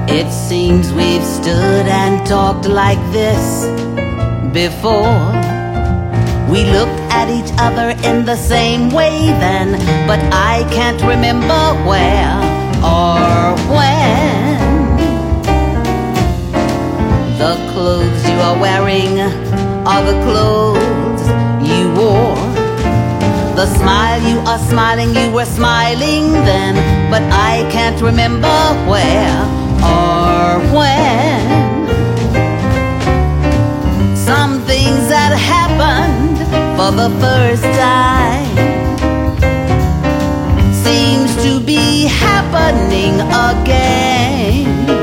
It seems we've stood and talked like this before. We looked at each other in the same way then, but I can't remember where or when. The clothes you are wearing are the clothes you wore. The smile you are smiling, you were smiling then, but I can't remember where or when. Some things that happened for the first time seems to be happening again.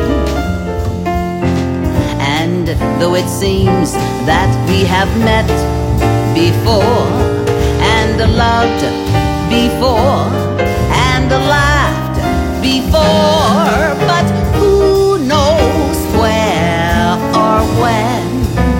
And though it seems that we have met before, and loved before, and laughed before, but who knows where or when.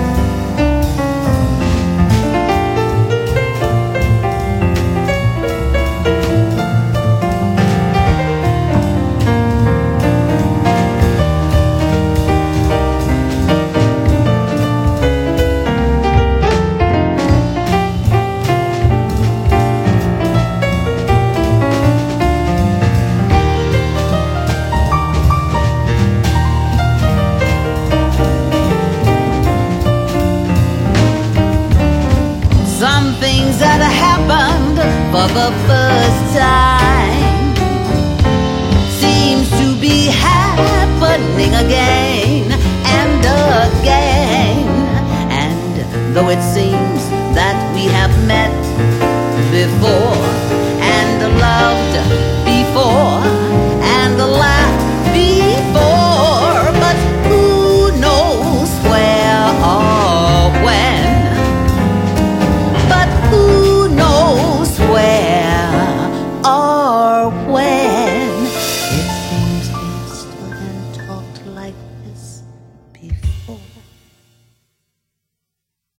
Some things that happened for the first time seems to be happening again and again. And though it seems that we have met before and loved